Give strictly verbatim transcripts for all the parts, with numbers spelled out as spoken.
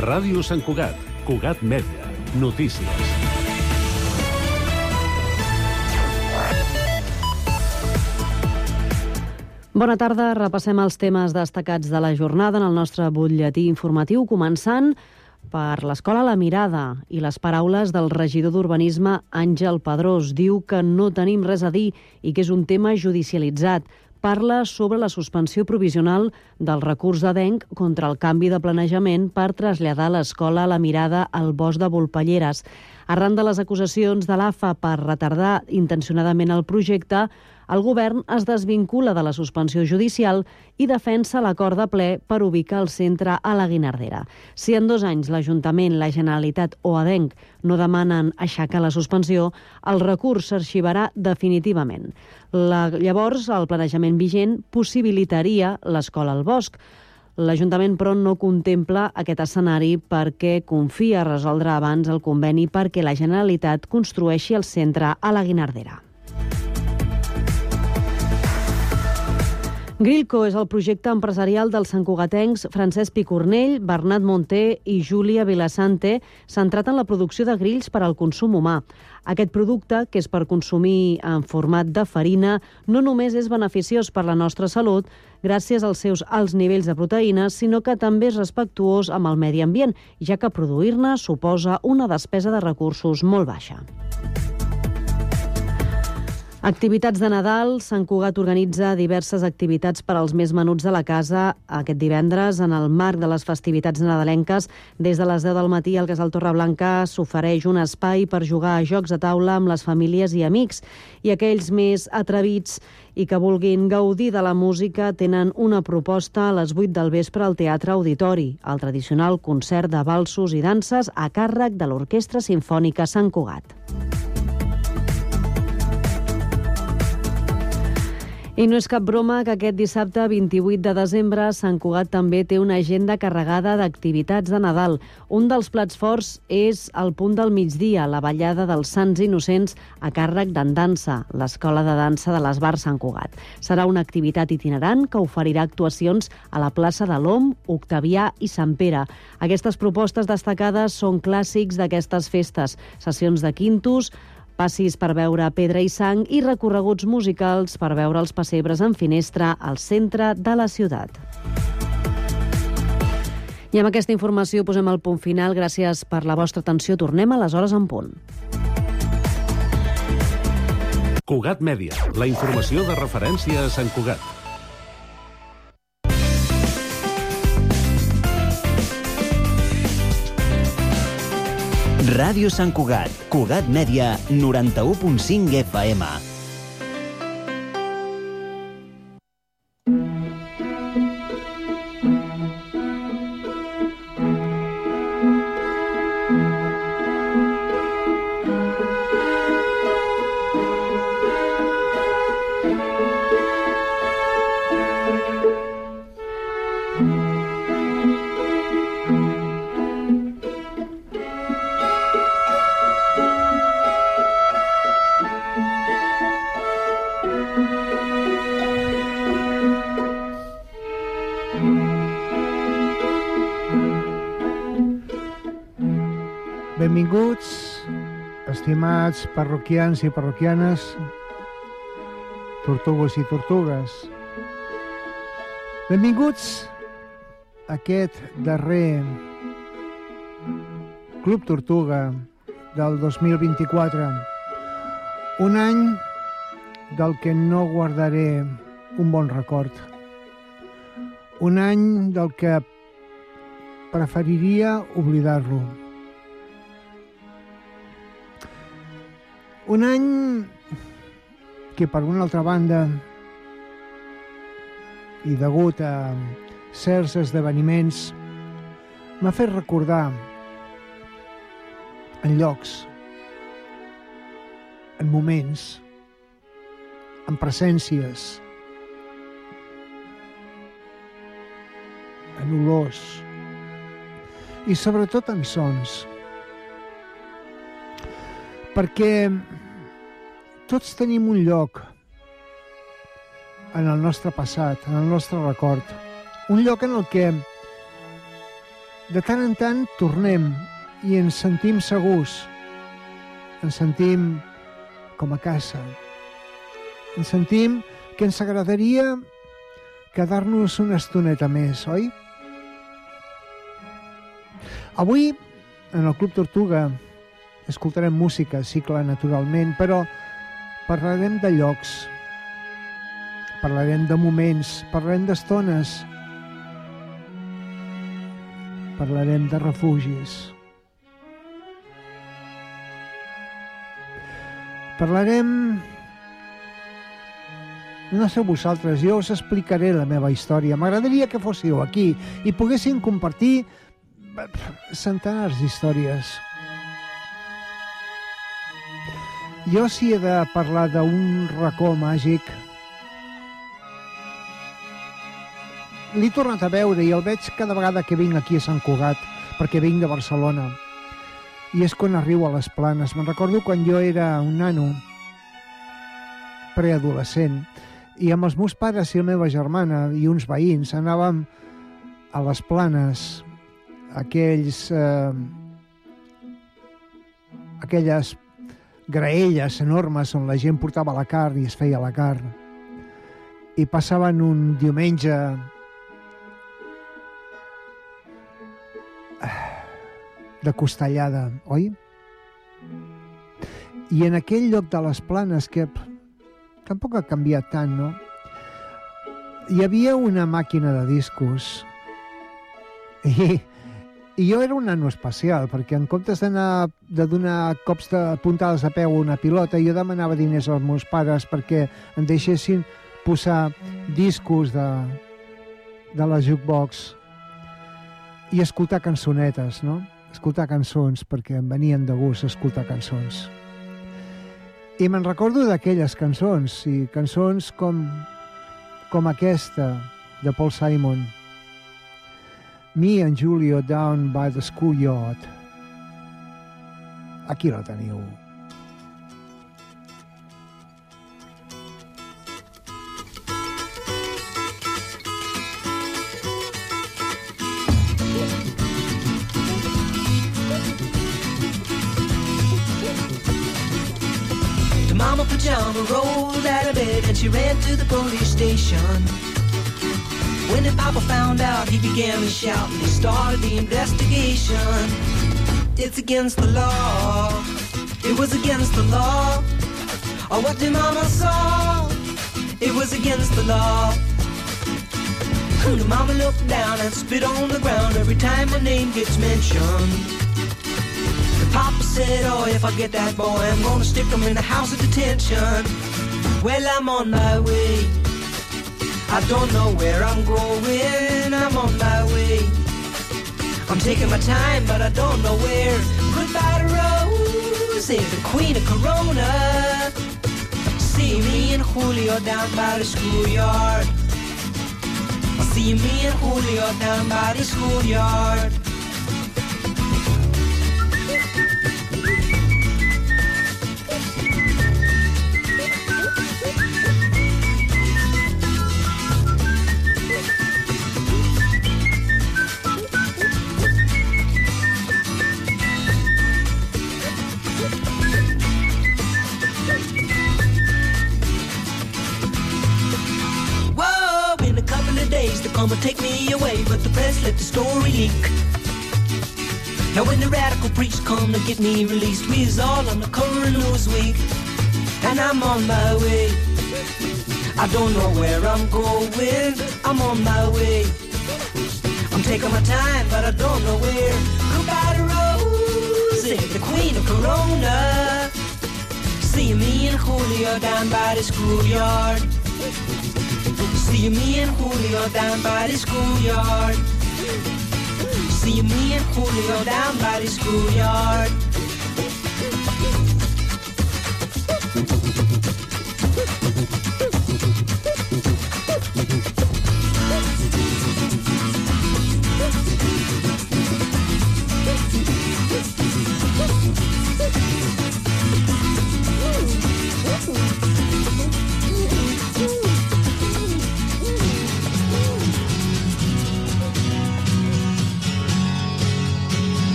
Ràdio Sant Cugat, Cugat Mèdia, notícies. Bona tarda, repassem els temes destacats de la jornada en el nostre butlletí informatiu, començant per l'Escola La Mirada i les paraules del regidor d'Urbanisme Àngel Pedrós. Diu que no tenim res a dir i que és un tema judicialitzat. Parla sobre la suspensió provisional del recurs d'Adenc contra el canvi de planejament per traslladar l'escola La Mirada al bosc de Volpelleres. Arran de les acusacions de l'A F A per retardar intencionadament el projecte, el govern es desvincula de la suspensió judicial i defensa l'acord de ple per ubicar el centre a la Guinardera. Si en dos anys l'Ajuntament, la Generalitat o Adenc no demanen aixecar la suspensió, el recurs s'arxivarà definitivament. La, llavors, el planejament vigent possibilitaria l'escola al bosc. L'Ajuntament, però, no contempla aquest escenari perquè confia a resoldre abans el conveni perquè la Generalitat construeixi el centre a la Guinardera. Grillco és el projecte empresarial dels santcugatencs Francesc Picornell, Bernat Monter i Júlia Vilasante, centrat en la producció de grills per al consum humà. Aquest producte, que és per consumir en format de farina, no només és beneficiós per la nostra salut gràcies als seus alts nivells de proteïnes, sinó que també és respectuós amb el medi ambient, ja que produir-ne suposa una despesa de recursos molt baixa. Activitats de Nadal. Sant Cugat organitza diverses activitats per als més menuts de la casa aquest divendres. En el marc de les festivitats nadalenques, des de les deu del matí al Casal Torreblanca s'ofereix un espai per jugar a jocs de taula amb les famílies i amics. I aquells més atrevits i que vulguin gaudir de la música tenen una proposta a les vuit del vespre al Teatre Auditori, el tradicional concert de valsos i danses a càrrec de l'Orquestra Simfònica Sant Cugat. I no és cap broma que aquest dissabte vint-i-vuit de desembre Sant Cugat també té una agenda carregada d'activitats de Nadal. Un dels plats forts és al punt del migdia, la ballada dels Sants Innocents a càrrec d'en Dansa, l'Escola de Dansa de l'Esbar Sant Cugat. Serà una activitat itinerant que oferirà actuacions a la plaça de l'Om, Octavià i Sant Pere. Aquestes propostes destacades són clàssics d'aquestes festes, sessions de quintos, passis per veure pedra i sang i recorreguts musicals per veure els pessebres en finestra al centre de la ciutat. I amb aquesta informació posem el punt final. Gràcies per la vostra atenció. Tornem a les hores en punt. Cugat Mèdia, la informació de referència a Sant Cugat. Ràdio Sant Cugat, Cugat Mèdia, noranta-u punt cinc F M. Benvinguts, estimats parroquians i parroquianes, tortugues i tortugues. Benvinguts a aquest darrer Club Tortuga del dos mil vint-i-quatre. Un any del que no guardaré un bon record. Un any del que preferiria oblidar-lo. Un any que, per una altra banda, i degut a certs esdeveniments, m'ha fet recordar en llocs, en moments, en presències, en olors i sobretot en sons. Perquè tots tenim un lloc en el nostre passat, en el nostre record. Un lloc en el que de tant en tant tornem i ens sentim segurs, ens sentim com a casa, ens sentim que ens agradaria quedar-nos una estoneta més, oi? Avui, en el Club Tortuga, escoltarem música, sí, clar, naturalment, però parlarem de llocs, parlarem de moments, parlarem d'estones, parlarem de refugis. Parlarem... No sé vosaltres, jo us explicaré la meva història. M'agradaria que fóssiu aquí i poguéssim compartir centenars d'històries. Jo si he de parlar d'un racó màgic, l'he tornat a veure i el veig cada vegada que vinc aquí a Sant Cugat, perquè vinc de Barcelona. I és quan arribo a les Planes. Me'n recordo quan jo era un nano, preadolescent, i amb els meus pares i la meva germana i uns veïns anàvem a les Planes, aquells, eh, aquelles graelles enormes on la gent portava la carn i es feia la carn. I passaven un diumenge de costellada, oi? I en aquell lloc de les Planes, que tampoc ha canviat tant, no? Hi havia una màquina de discos. I, i jo era un nano especial, perquè en comptes d'anar de donar cops de puntades de peu a una pilota, jo demanava diners als meus pares perquè em deixessin posar discos de, de la jukebox i escoltar cançonetes, no? Escoltar cançons, perquè em venien de gust escoltar cançons. I me'n recordo d'aquelles cançons, i cançons com, com aquesta, de Paul Simon. Me and Julio down by the schoolyard. Aquí la teniu. Mama Pajama rolled out of bed and she ran to the police station. When the papa found out, he began to shout and he started the investigation. It's against the law. It was against the law. Oh, what the mama saw? It was against the law. The mama looked down and spit on the ground every time my name gets mentioned. Papa said, oh, if I get that boy, I'm gonna stick him in the house of detention. Well, I'm on my way. I don't know where I'm going. I'm on my way. I'm taking my time, but I don't know where. Goodbye to Rose, the queen of Corona. See me and Julio down by the schoolyard. See me and Julio down by the schoolyard. Come and take me away, but the press let the story leak. Now when the radical priest come to get me released, we is all on the cover of Newsweek. And I'm on my way. I don't know where I'm going. I'm on my way. I'm taking my time, but I don't know where. Goodbye to Rose, the queen of Corona. See me and Julio down by the schoolyard. See me and Julio down by the schoolyard. See me and Julio down by the schoolyard.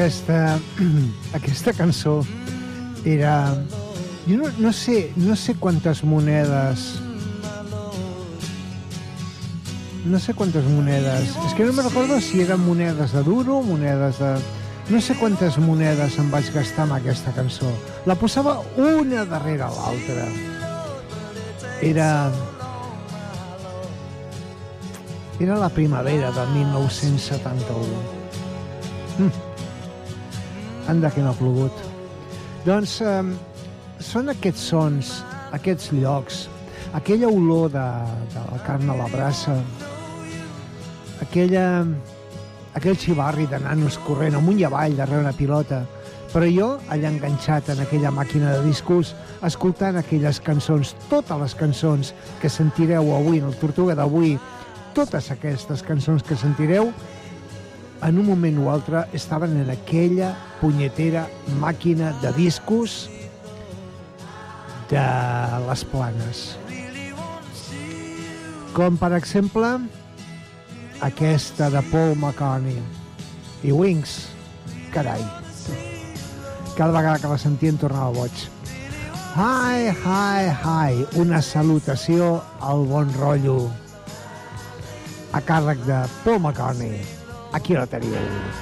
aquesta, aquesta cançó era... Jo no, no, sé, no sé quantes monedes... No sé quantes monedes... És que no me recordo si eren monedes de duro, monedes de... No sé quantes monedes em vaig gastar amb aquesta cançó. La posava una darrere l'altra. Era... Era la primavera del mil nou-cents setanta-u. Mm. Anda que no ha plogut. Doncs eh, són aquests sons, aquests llocs, aquella olor de, de la carn a la brasa, aquella, aquell xivarri de nanos corrent amunt i avall darrere una pilota, però jo allà enganxat en aquella màquina de discos, escoltant aquelles cançons, totes les cançons que sentireu avui en el Tortuga d'avui, totes aquestes cançons que sentireu, en un moment o altre estaven en aquella punyetera màquina de discos de les Planes. Com, per exemple, aquesta de Paul McCartney i Wings. Carai, cada vegada que la sentia em tornava boig. Hi, hi, hi, una salutació al bon rotllo a càrrec de Paul McCartney. Aquí la teniu.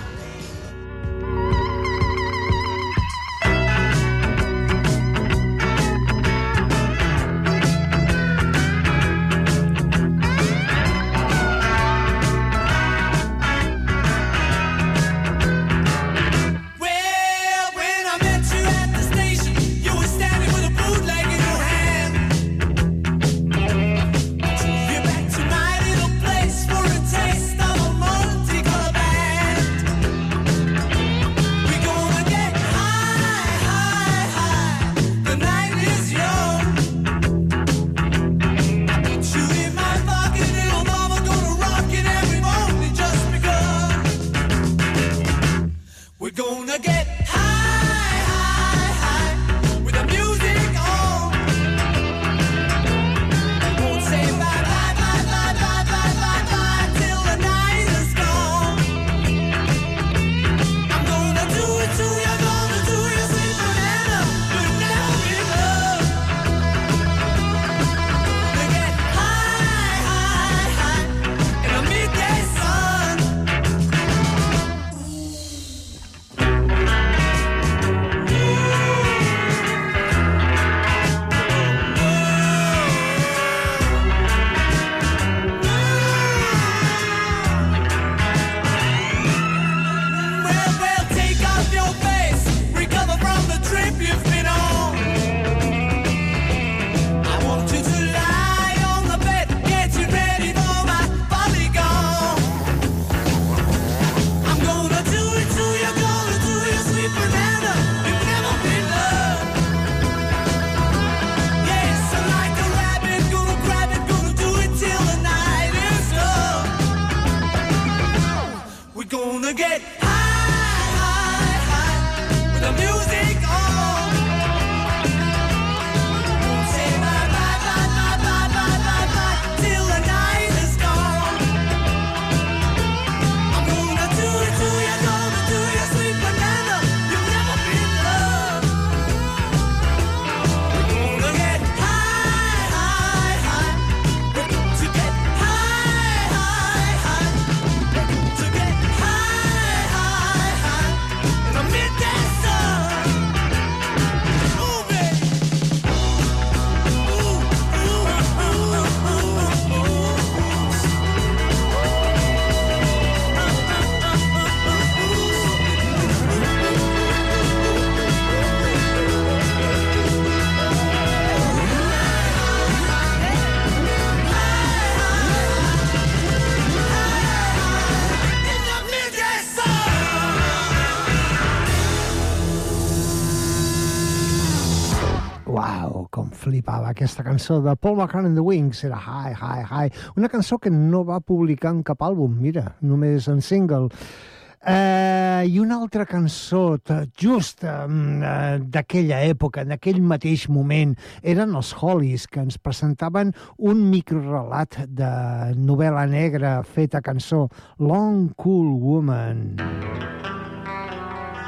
Flipava aquesta cançó de Paul McCartney and the Wings, era Hi, Hi, Hi, una cançó que no va publicar en cap àlbum, mira, només en single. Eh, I una altra cançó just eh, d'aquella època, en aquell mateix moment, eren els Hollies, que ens presentaven un microrelat de novel·la negra feta cançó, Long Cool Woman.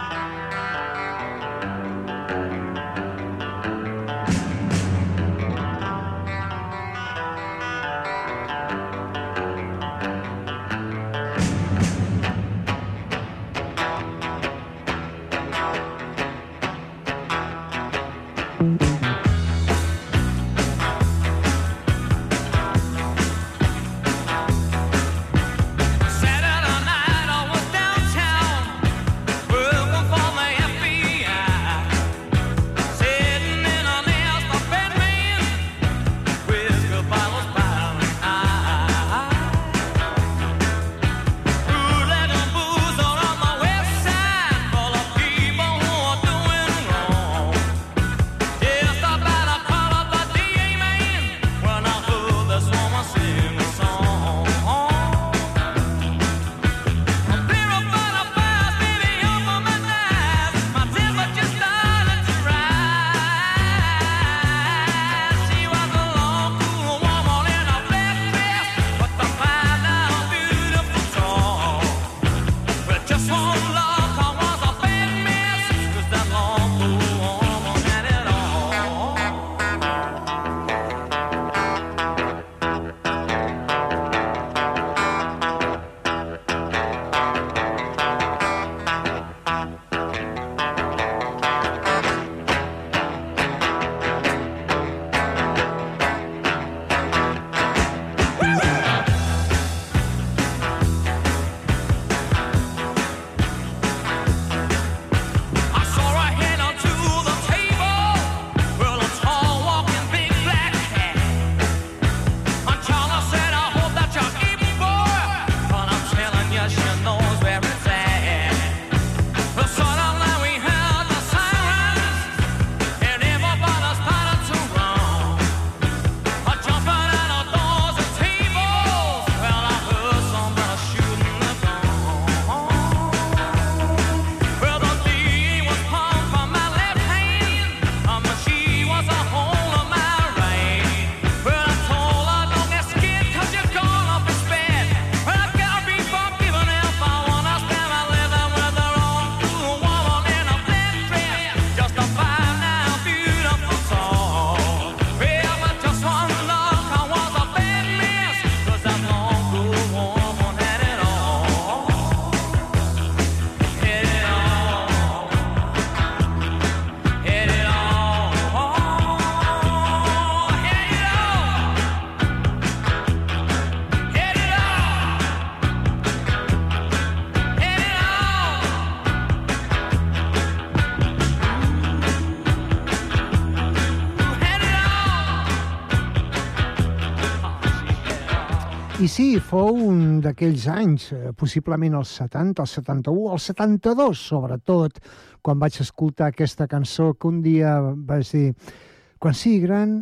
I sí, fou un d'aquells anys, possiblement els setanta, els setanta-u, els setanta-dos, sobretot, quan vaig escoltar aquesta cançó que un dia vaig dir: quan sigui gran,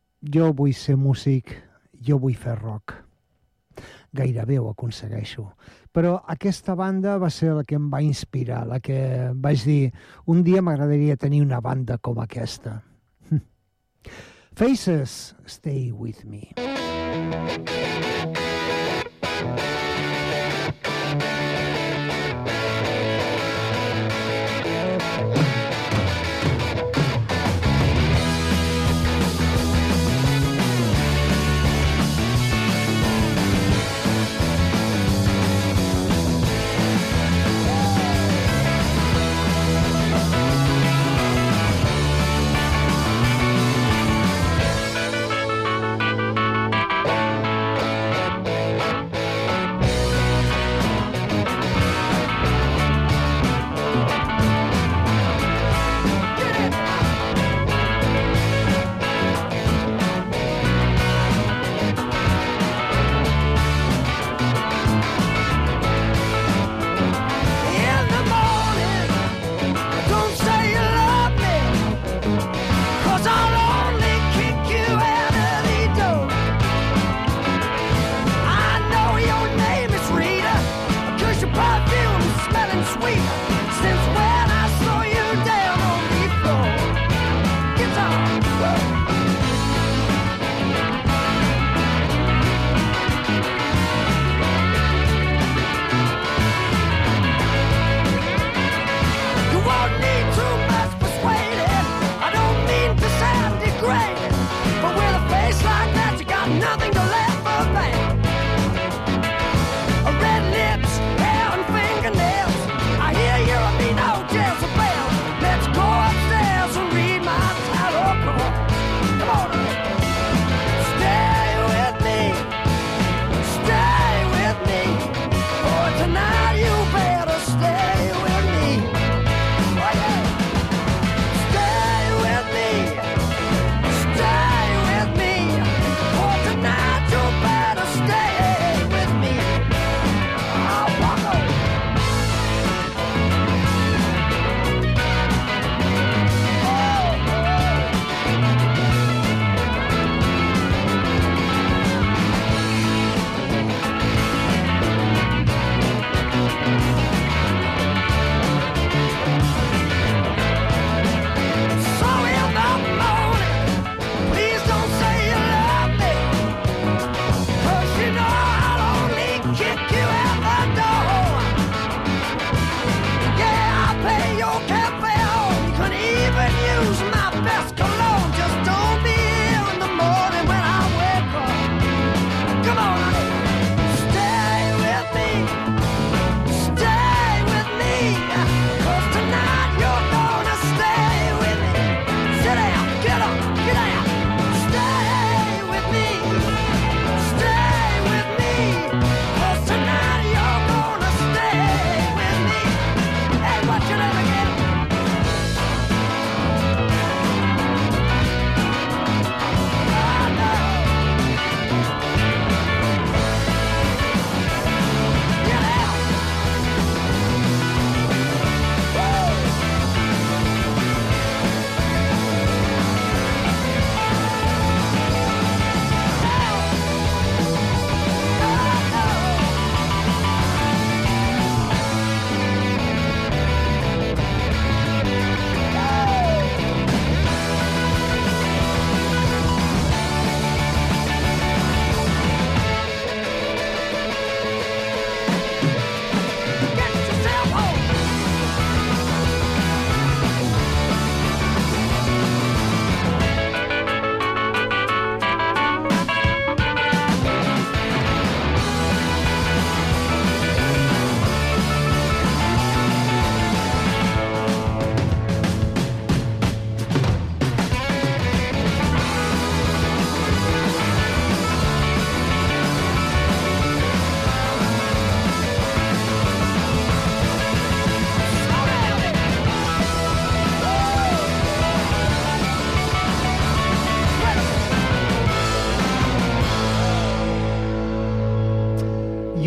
jo vull ser músic, jo vull fer rock. Gairebé ho aconsegueixo. Però aquesta banda va ser la que em va inspirar, la que vaig dir: un dia m'agradaria tenir una banda com aquesta. Faces, Stay With Me.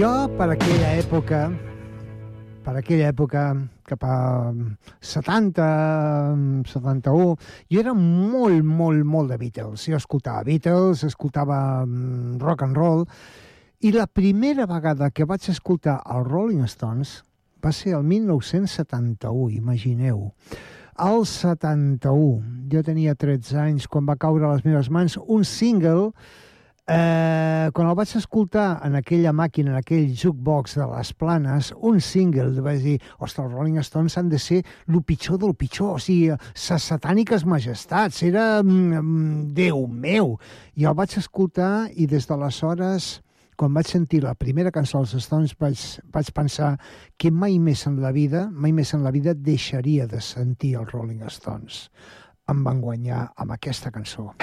Jo, per aquella època, per aquella època, cap a setanta, setanta-u, jo era molt, molt, molt de Beatles. Jo escoltava Beatles, escoltava rock and roll, i la primera vegada que vaig escoltar els Rolling Stones va ser el mil nou-cents setanta-u, imagineu. Al setanta-u, jo tenia tretze anys, quan va caure a les meves mans un single. Eh, quan el vaig escoltar en aquella màquina, en aquell jukebox de les Planes, un single, vaig dir, ostres, els Rolling Stones han de ser el pitjor del pitjor, o sigui, ses satàniques majestats, era mm, Déu meu. I el vaig escoltar i des d'aleshores, quan vaig sentir la primera cançó dels Stones, vaig, vaig pensar que mai més en la vida, mai més en la vida deixaria de sentir els Rolling Stones. Em van guanyar amb aquesta cançó.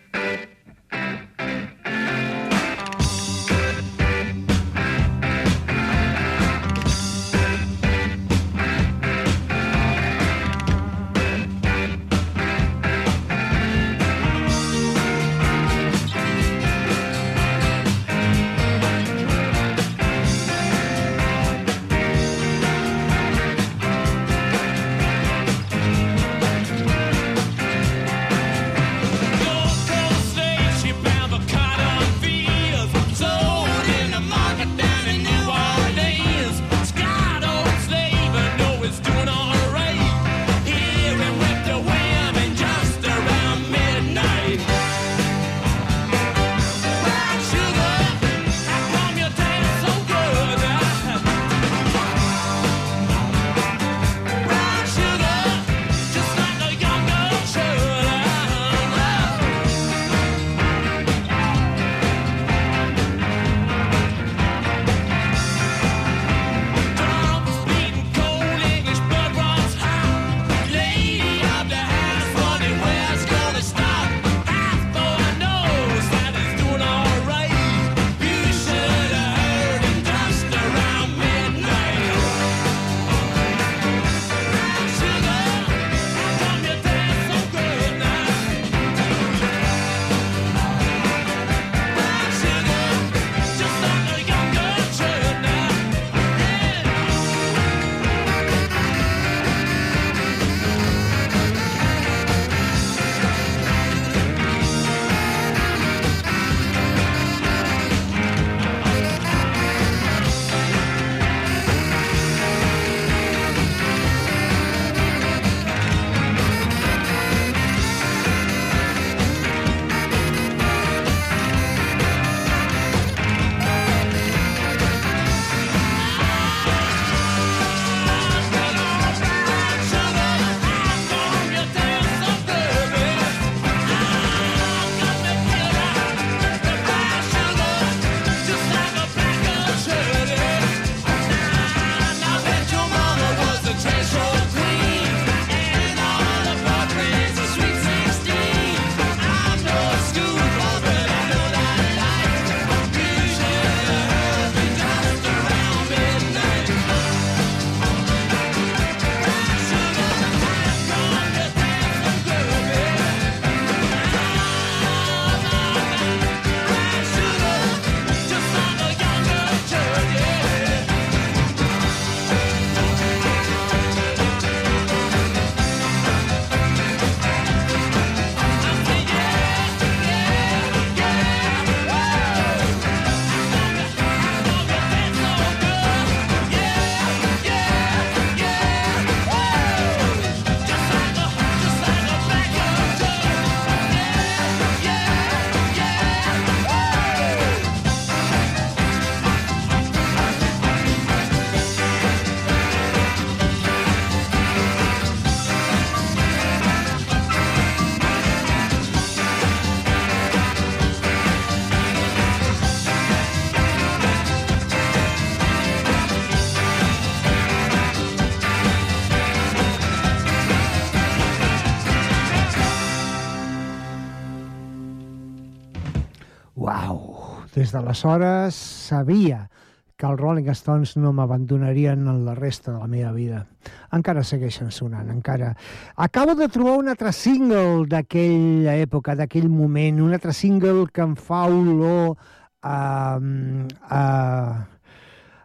Des d'aleshores sabia que els Rolling Stones no m'abandonarien en la resta de la meva vida. Encara segueixen sonant, encara. Acabo de trobar un altre single d'aquella època, d'aquell moment, un altre single que em fa olor a, a,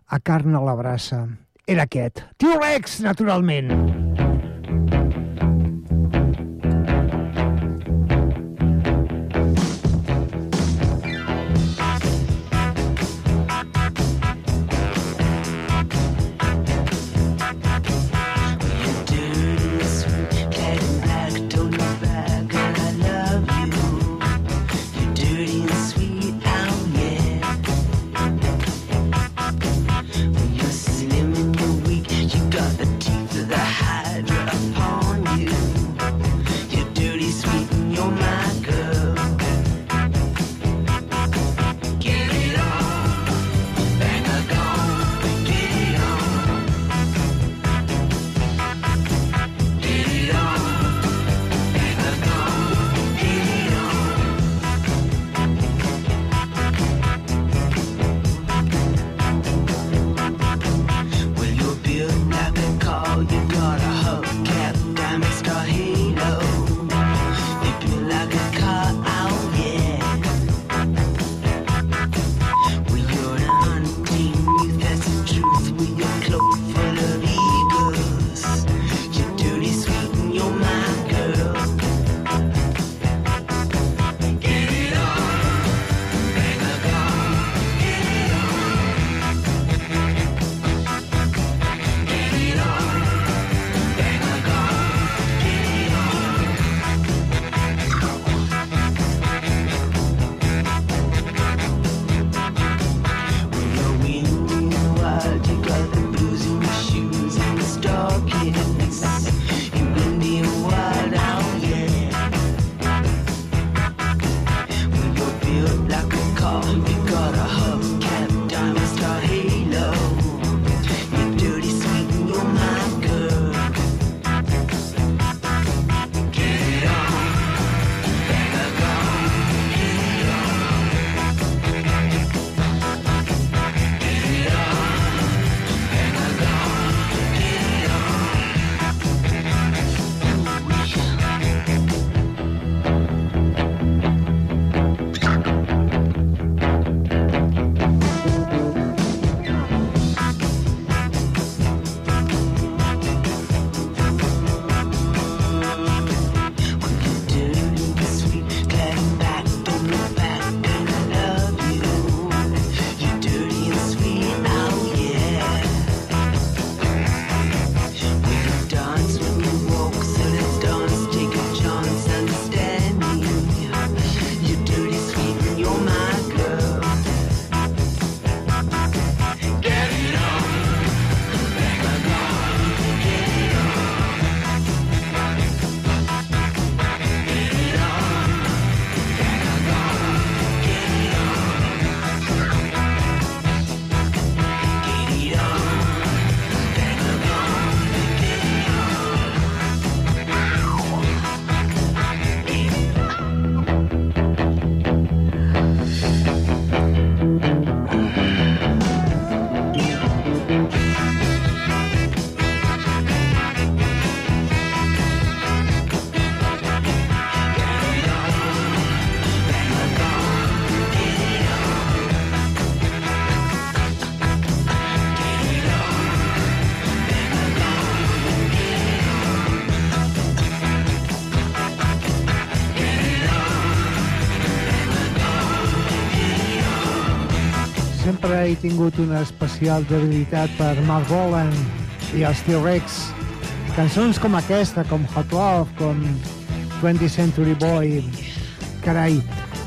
a carn a la brasa. Era aquest. T-Rex, naturalment. sempre he tingut una especial debilitat per Mark Bolan i els T-Rex. Cançons com aquesta, com Hot Love, com twentieth Century Boy, carai.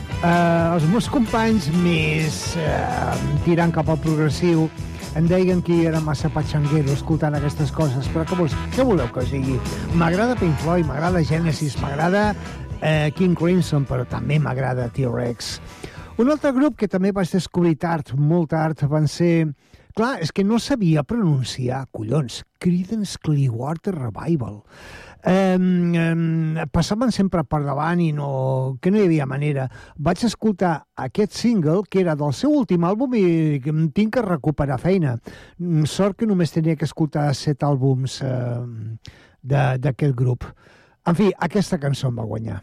Uh, els meus companys més uh, tirant cap al progressiu em deien que era massa patxanguero escoltant aquestes coses, però què, vols, què voleu que us digui? M'agrada Pink Floyd, m'agrada Genesis, m'agrada uh, King Crimson, però també m'agrada T-Rex. Un altre grup que també vaig descobrir tard, molt tard, van ser... Clar, és que no sabia pronunciar, collons, Creedence Clearwater Revival. Um, um, passaven sempre per davant i no, que no hi havia manera. Vaig escoltar aquest single, que era del seu últim àlbum, i em tinc que recuperar feina. Sort que només tenia que escoltar set àlbums uh, d'aquest grup. En fi, aquesta cançó em va guanyar.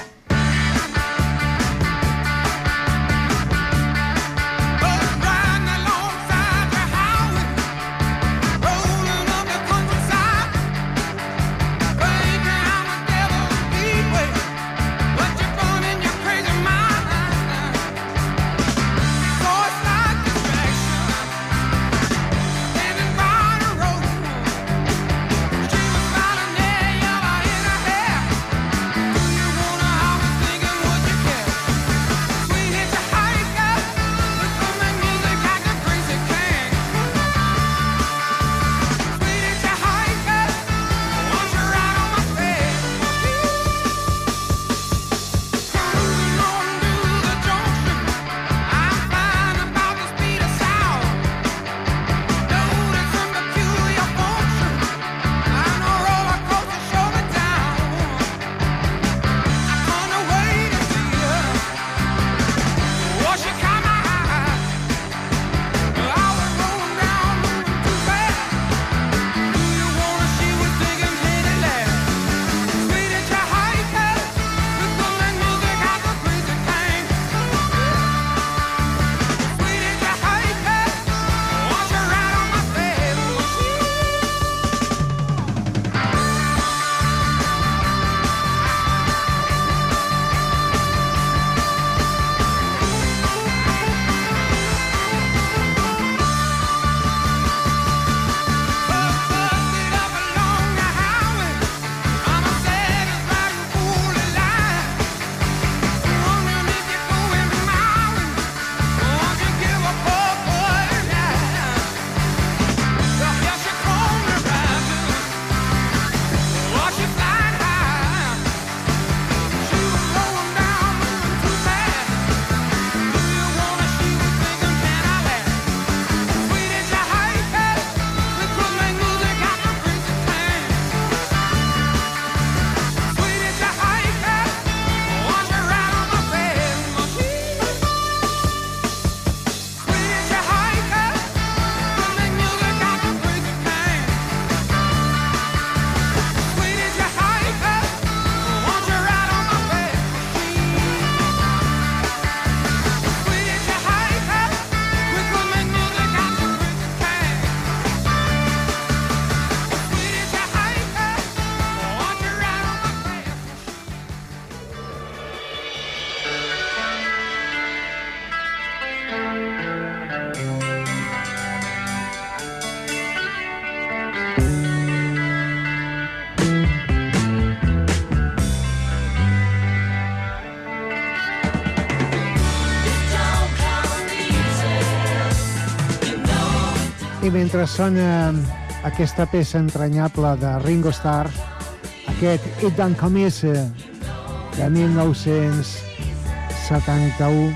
Run I mentre sona aquesta peça entranyable de Ringo Starr, aquest It Don't Come Easy de mil nou-cents setanta-u.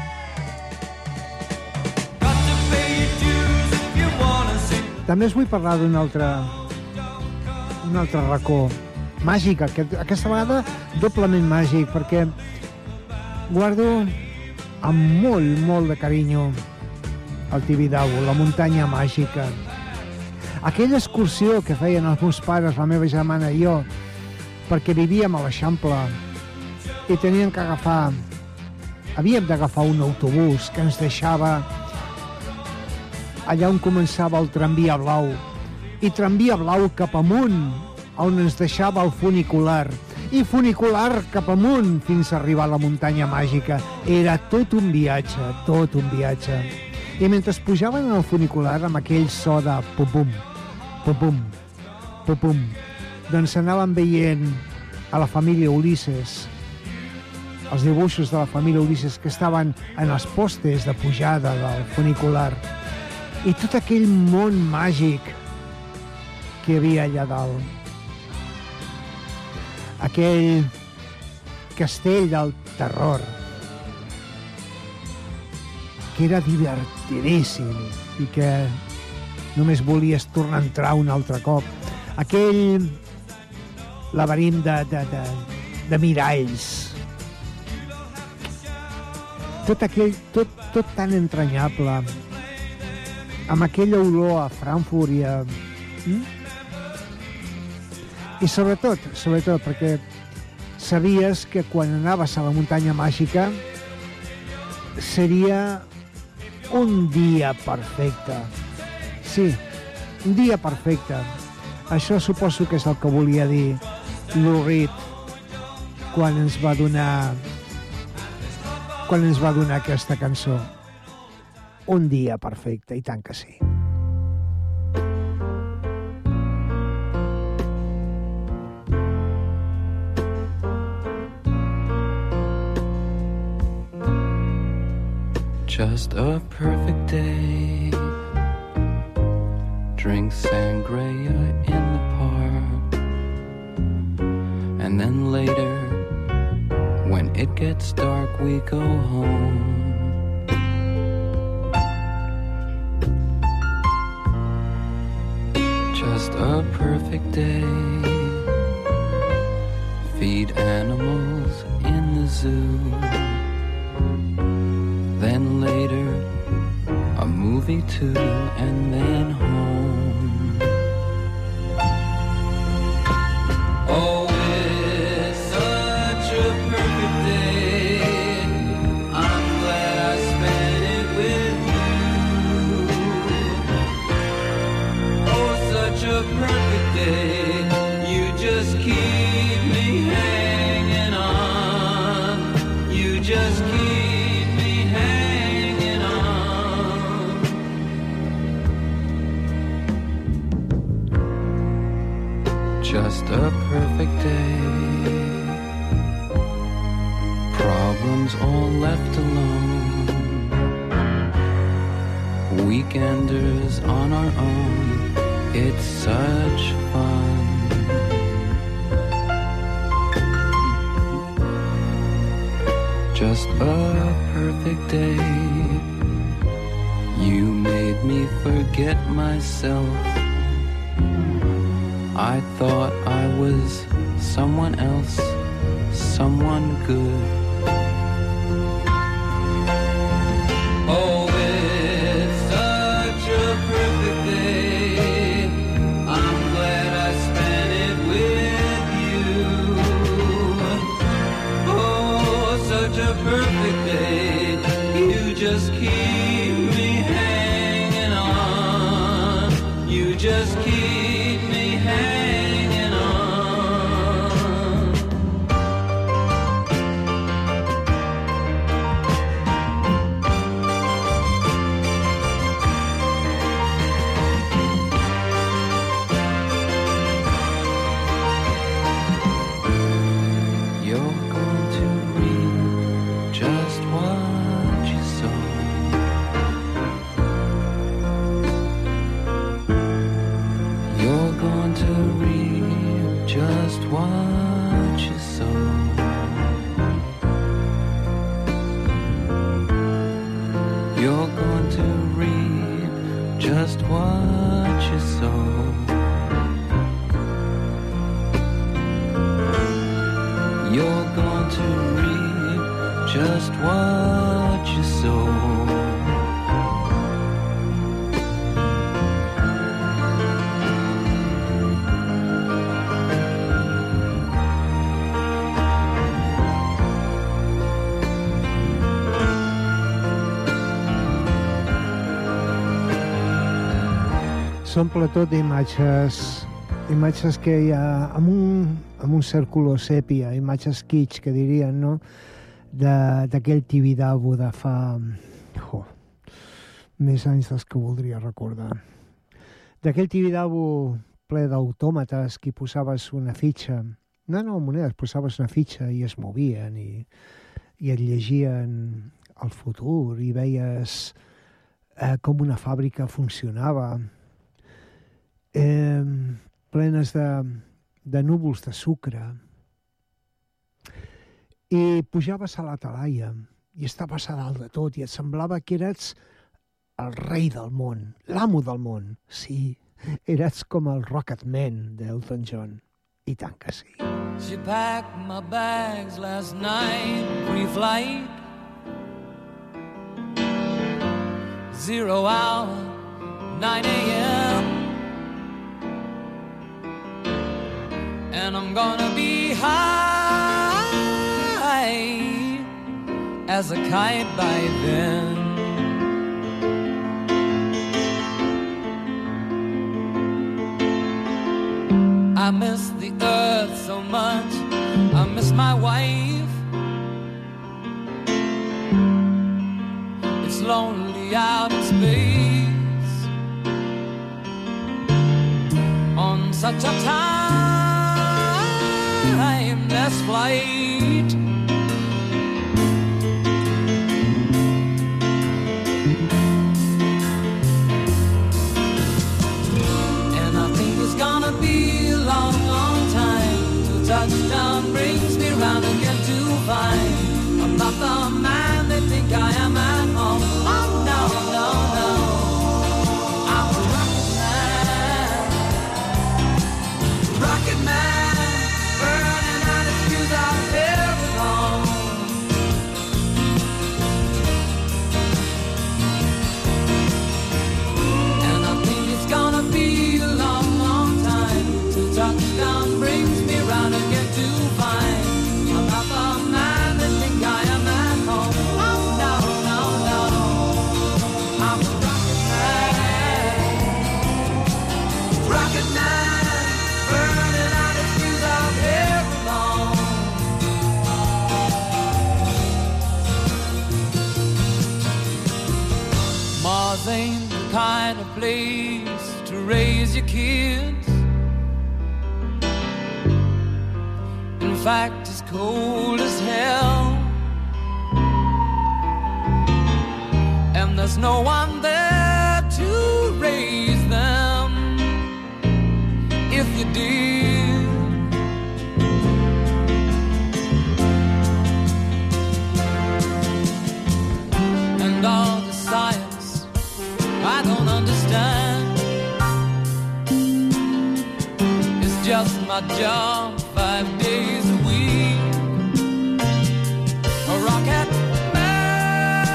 També us vull parlar d'un altre, un altre racó màgic, aquest, aquesta vegada doblement màgic, perquè guardo amb molt, molt de carinyo el Tibidabo, la muntanya màgica. Aquella excursió que feien els meus pares, la meva germana i jo, perquè vivíem a l'Eixample i teníem que agafar, havíem d'agafar un autobús que ens deixava allà on començava el tramvia blau, i tramvia blau cap amunt, on ens deixava el funicular, i funicular cap amunt fins a arribar a la muntanya màgica. Era tot un viatge, tot un viatge. I mentre pujaven en el funicular amb aquell so de pum-pum, pum-pum, pum-pum, doncs anàvem veient a la família Ulisses, els dibuixos de la família Ulisses que estaven en els postes de pujada del funicular, i tot aquell món màgic que hi havia allà dalt. Aquell castell del terror, que era divertidíssim i que només volies tornar a entrar un altre cop. Aquell laberint de, de, de, de miralls. Tot aquell, tot, tot tan entranyable, amb aquella olor a Frankfurt i a... Mm? I sobretot, sobretot perquè sabies que quan anaves a la muntanya màgica seria un dia perfecte. Sí, un dia perfecte. Això suposo que és el que volia dir Lou Reed quan ens va donar quan ens va donar aquesta cançó. Un dia perfecte, i tant que sí. Just a perfect day. Drink sangria in the park. And then later, when it gets dark, we go home. Just a perfect day. Feed animals in the zoo. Then later, a movie too, and then home. Oh, it's such a perfect day. I'm glad I spent it with you. Oh, such a perfect day. You just keep me hanging on. You just keep me hanging on. Just a perfect day. Problems all left alone. Weekenders on our own. It's such fun. Just a perfect day. You made me forget myself. I thought I was someone else, someone good. Oh, it's such a perfect day. I'm glad I spent it with you. Oh, such a perfect day. You just keep me hanging on. You just keep me hanging on. You're going to read just what you saw. what you sow. You're going to reap just what you sow. You're going to reap just what you sow. S'omple tot d'imatges, imatges que hi ha amb un, amb un cert color sèpia, imatges kitsch, que dirien, no?, d'aquell Tibidabo de fa oh, més anys dels que voldria recordar. D'aquell Tibidabo ple d'autòmates que posaves una fitxa, no, no, monedes, posaves una fitxa i es movien i, i et llegien el futur i veies eh, com una fàbrica funcionava, Eh, plenes de, de núvols de sucre, i pujaves a la talaia i estaves a dalt de tot i et semblava que eres el rei del món, l'amo del món. Sí, eres com el Rocketman d'Elton John. I tant que sí. She packed my bags last night, pre-flight, zero hour, nine a.m. And I'm gonna be high as a kite by then. I miss the earth so much, I miss my wife. It's lonely out in space on such a time timeless flight. And I think it's gonna be a long, long time till touchdown brings me round again to find I'm not the man they think I am at home. Oh no, no, no, I'm a rocket man, rocket man. Touchdown brings me round again to find I'm not the man that think I am at home. Oh no, no, no, I'm a rocket man, rocket man, burning out its fuse out here alone. Mars ain't the kind of place to raise your kids. In fact, it's cold as hell, and there's no one there to raise them if you did. And all the science I don't understand, it's just my job five days a week. A rocket man,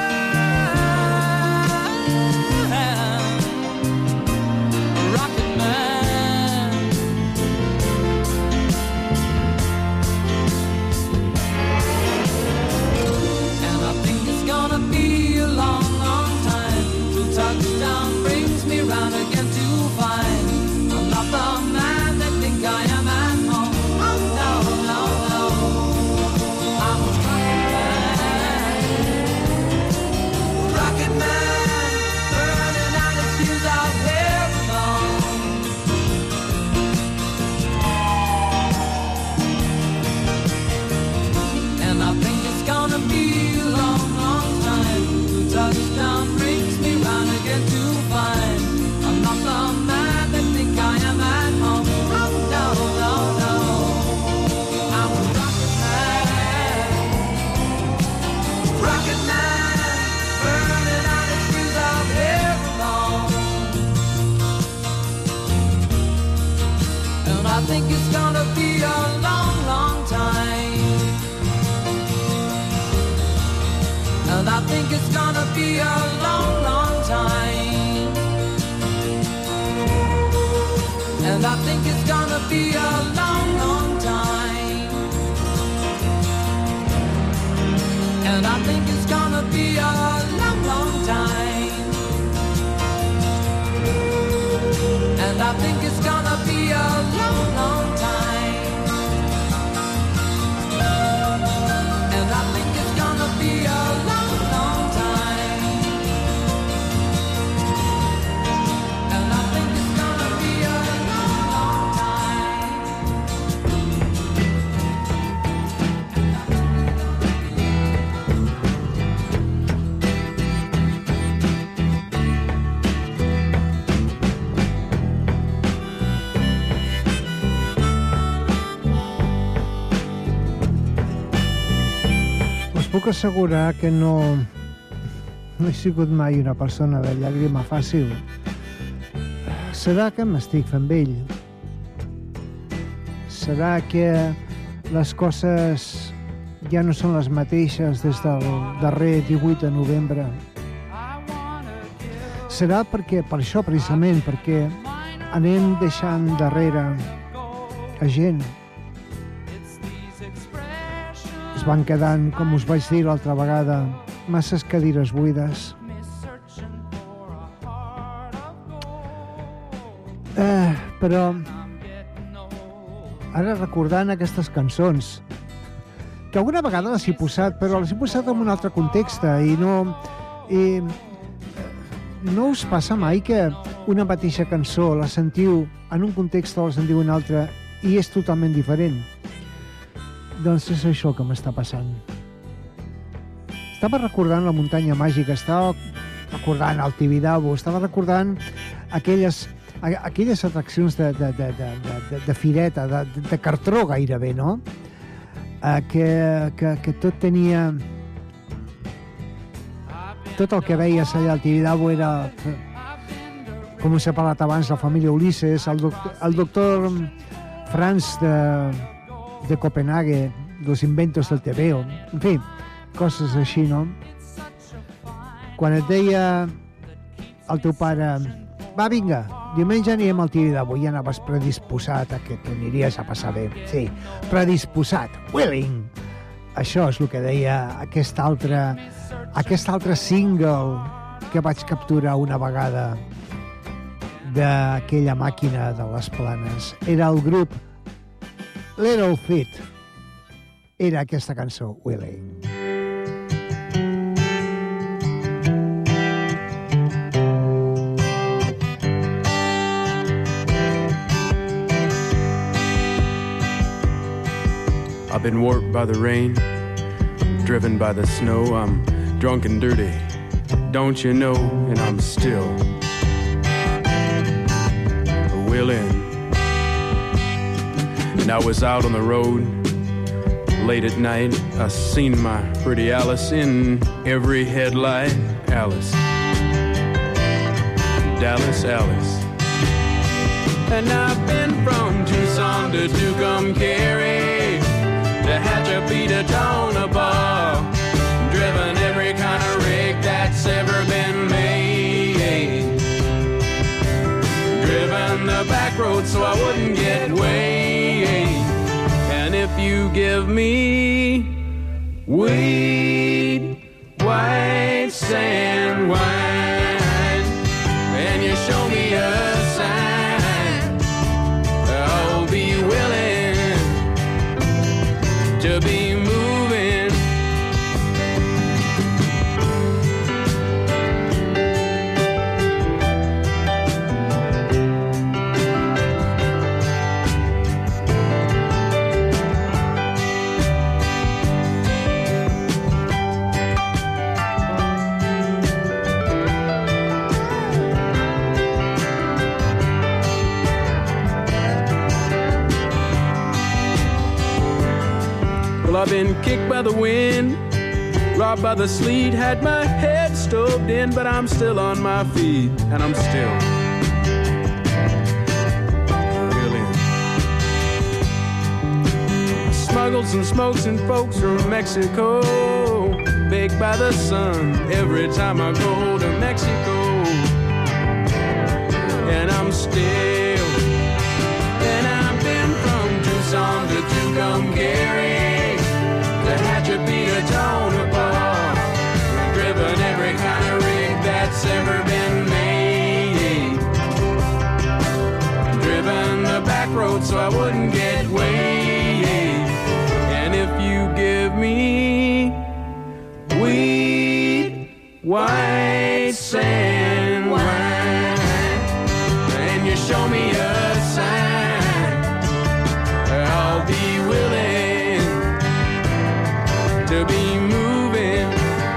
a rocket man. And I think it's gonna be a long, long time till touchdown brings me round again to find I'm not the man that think I am at home. it's gonna be a long, long time. And I think it's gonna be a long, long time. And I think it's gonna be a long, long time. And I think it's gonna be a long, long time. And I think it's gonna be a long, long time. And I think it's gonna be a long, long puc assegurar que no, no he sigut mai una persona de llàgrima fàcil. Serà que m'estic fent vell. Serà que les coses ja no són les mateixes des del darrer divuit de novembre. Serà perquè, per això precisament, perquè anem deixant darrere a gent. Es van quedant, com us vaig dir l'altra vegada, masses cadires buides. Eh, però ara recordant aquestes cançons, que alguna vegada les he posat, però les he posat en un altre context i no... I, no us passa mai que una mateixa cançó la sentiu en un context o la sentiu en un altre i és totalment diferent? Doncs és això que m'està passant. Estava recordant la muntanya màgica, estava recordant el Tibidabo, estava recordant aquelles, aquelles atraccions de, de, de, de, de, de fireta, de, de cartró gairebé, no? Eh, que, que, que tot tenia... Tot el que veies allà al Tibidabo era... Com us he parlat abans, la família Ulisses, el doctor, el doctor Franz de... de Copenhague, los inventos del tebeo, en fi, coses així, no? Quan et deia el teu pare, va, vinga, diumenge anirem al Tibidabo, i anaves predisposat a que t'aniries a passar bé. Sí, predisposat, willing. Això és el que deia aquest altre, aquest altre single que vaig capturar una vegada d'aquella màquina de les planes. Era el grup Little Feat. Era aquesta cançó, Willing. I've been warped by the rain, driven by the snow. I'm drunk and dirty, don't you know? And I'm still willing. And I was out on the road late at night. I seen my pretty Alice in every headlight. Alice, Dallas, Alice. And I've been from Tucson to Tucumcari, to Hatchapee to Tonopah, driven every kind of rig that's ever been made, driven the back road so I wouldn't get weighed. And if you give me weed, white sand wine, and you show me a sign, I'll be willing to be moving. Well, I've been kicked by the wind, robbed by the sleet, had my head stoved in, but I'm still on my feet, and I'm still willing. Smuggled some smokes and folks from Mexico, baked by the sun every time I go to Mexico. And I'm still, and I've been from Tucson to Tucumcari, to Tehachapi to Tonopah, driven every kind of rig that's ever been made, driven the back road so I wouldn't get weighed. And if you give me wheat, white sand wine, and you show me a sign, I'll be willing to be moving.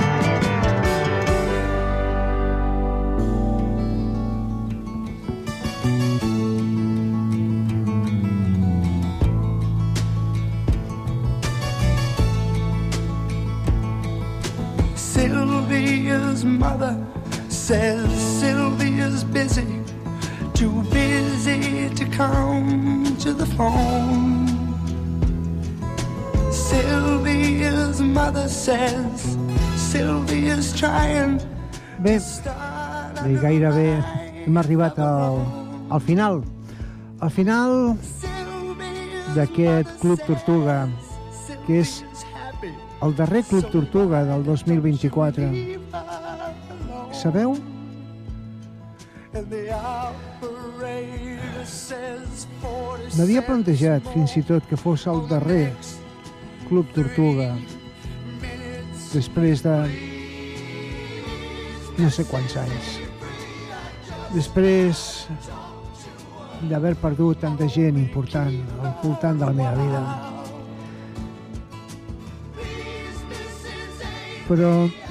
Sylvia's mother says Sylvia's busy, too busy to come to the phone. Sylvia's mother says Sylvia's trying. Bé, bé, gairebé hem arribat al, al final. Al final d'aquest Club Tortuga, que és el darrer Club Tortuga del dos mil vint-i-quatre. Sabeu? M'havia plantejat fins i tot que fos el darrer Club Tortuga després de no sé quants anys, després d'haver perdut tanta gent important al voltant de la meva vida. Però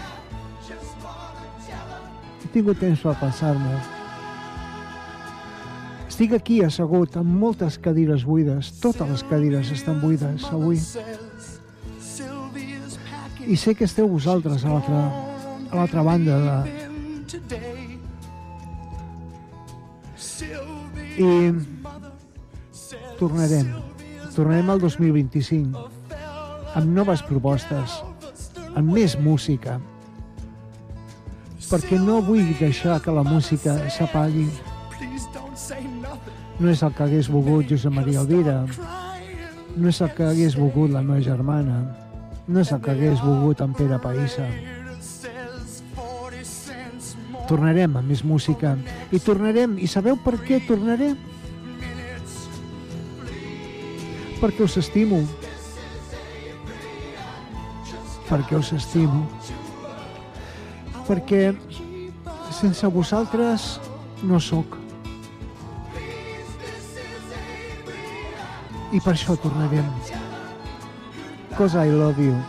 he tingut temps per pensar-me. Estic aquí assegut amb moltes cadires buides, totes les cadires estan buides avui. I sé que esteu vosaltres a l'altra a l'altra banda de... I tornarem, tornarem al dos mil vint-i-cinc amb noves propostes, amb més música, perquè no vull deixar que la música s'apagui. No és el que hagués volgut Josep Maria Elvira, no és el que hagués volgut la meva germana, no és el que hagués volgut en Pere Païssa. Tornarem amb més música, i tornarem, i sabeu per què tornarem? Perquè us estimo. Perquè us estimo. Perquè sense vosaltres no sóc. I per això tornarem. 'Cause I love you.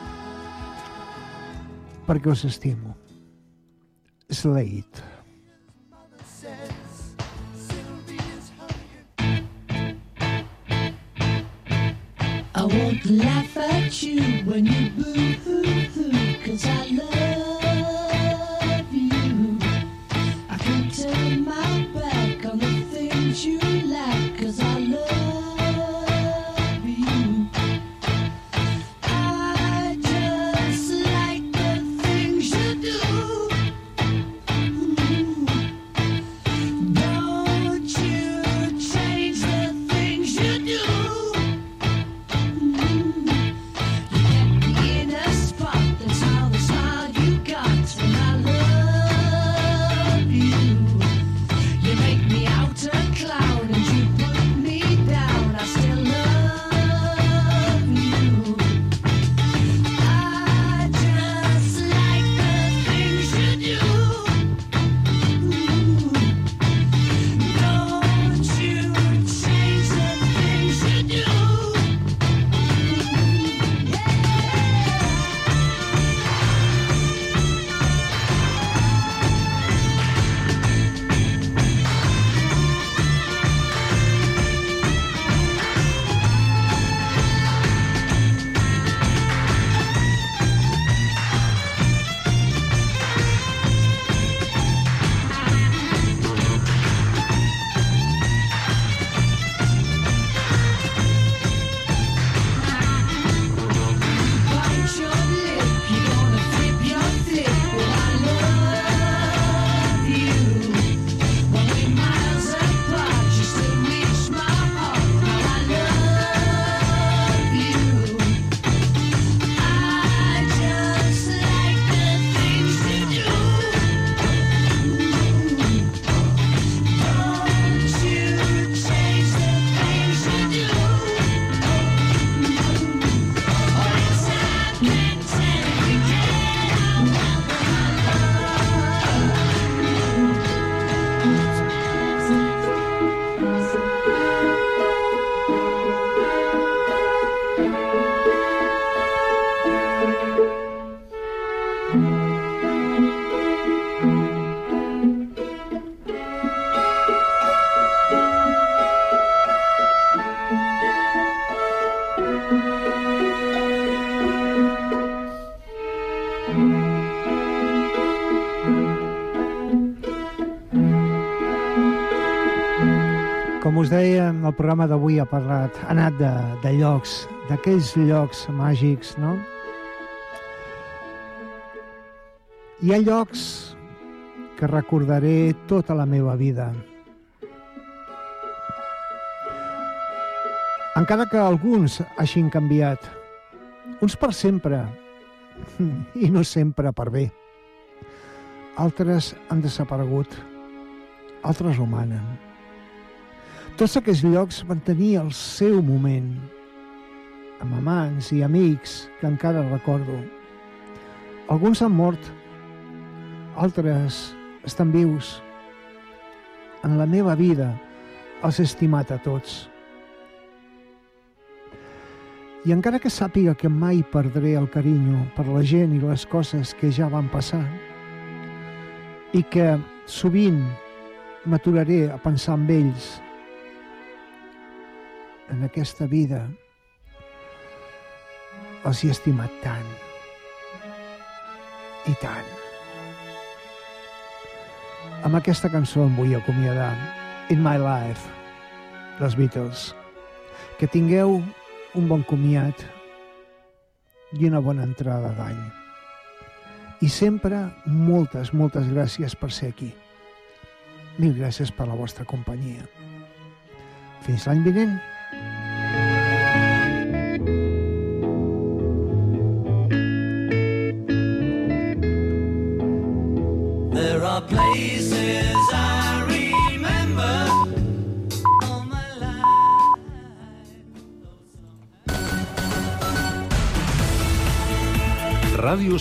Perquè us estimo. Slade. I won't laugh at you when you boo-hoo-hoo, 'cause I love you. I can turn my back on the things you like, 'cause I love you. I just like the things you do. Don't you change the things you do. You get me in a spot, that's how the smile Com us deia, el programa d'avui ha parlat, ha anat de, de llocs, d'aquells llocs màgics, no? Hi ha llocs que recordaré tota la meva vida. Encara que alguns hagin canviat, uns per sempre, i no sempre per bé. Altres han desaparegut, altres romanen. Tots aquests llocs van tenir el seu moment, amb amants i amics que encara recordo. Alguns han mort, altres estan vius. En la meva vida els he estimat a tots. I encara que sàpiga que mai perdré el carinyo per la gent i les coses que ja van passar, i que sovint m'aturaré a pensar en ells, en aquesta vida els he estimat tant i tant. Amb aquesta cançó em vull acomiadar. In My Life, dels Beatles. Que tingueu un bon comiat i una bona entrada d'any. I sempre moltes, moltes gràcies per ser aquí. Mil gràcies per la vostra companyia. Fins l'any vinent. There are places I remember all my life. Ràdio